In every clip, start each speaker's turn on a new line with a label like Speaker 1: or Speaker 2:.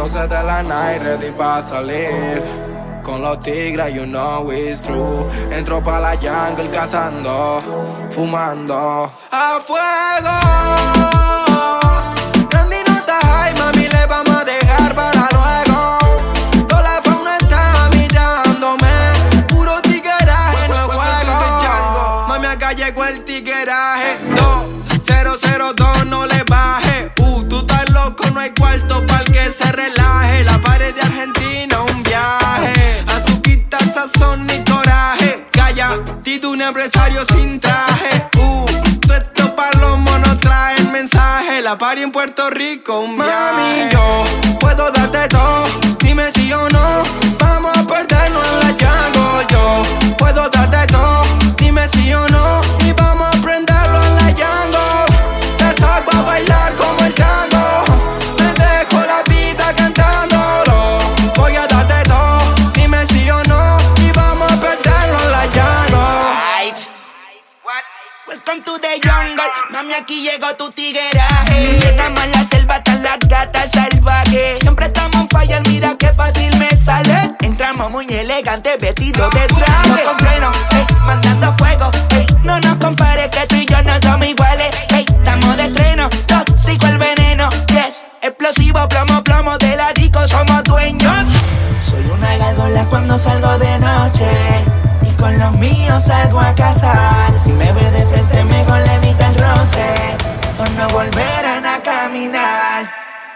Speaker 1: 12 de la night, ready pa' salir. Con los tigres, you know it's true. Entro pa' la jungle cazando, fumando a fuego. Randy no está high, mami, le vamos a dejar para luego. Toda la fauna está mirándome. Puro tigueraje, no es juego. Mami, acá llegó el tigueraje. 2002, no le baje. Tú estás loco, no hay cuarto para el que se relaje. La pared de Argentina, un viaje. Azuquita, sazón y coraje. Calla, Tito, un empresario sin traje. Todo esto para los monos trae el mensaje. La party en Puerto Rico, un viaje. Mami, yo puedo darte todo. Dime si o no. Vamos a perdernos en la jungle. Yo puedo darte todo. Dime si o no. Y vamos a prenderlo en la jungle. Te saco a bailar como el tango. Me dejo la vida cantándolo. Voy a darte todo. Dime si o no. Y vamos a perderlo en la jungle.
Speaker 2: Welcome to the jungle. Mami, aquí llegó tu tigueraje. Llegamos a la selva, están las gatas salvajes. Siempre estamos en fire, mira qué fácil me sale. Entramos muy elegantes, vestidos de traje. No con freno, mandando fuego. No nos compares que tú y yo no somos iguales. Estamos de estreno, tóxico el veneno. Yes, explosivo, plomo, plomo de la disco, somos dueños. Soy una gárgola cuando salgo de noche. Y con los míos salgo a cazar. Si me ve de frente mejor le evita el roce. O no volverán a caminar.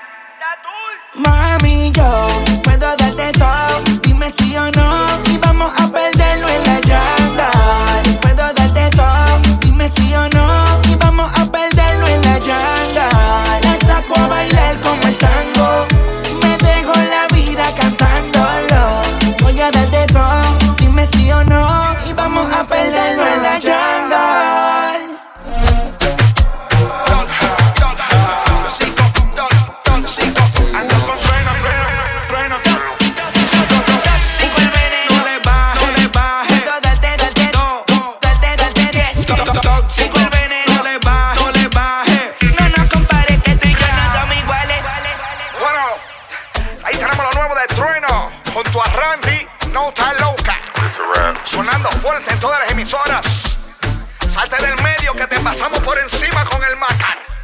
Speaker 2: Mami, yo puedo darte todo. Dime sí o no. Y vamos a perderlo en la jungle. Puedo darte todo. Dime sí o no. Y vamos a perderlo en la jungle. La saco a bailar como el tango. Me dejo la vida cantándolo. Voy a darte todo. Dime sí o no. Y vamos a perderlo en la jungle.
Speaker 3: Junto a Randy, no está loca. Sonando fuerte en todas las emisoras. Salte del medio que te pasamos por encima con el Macar.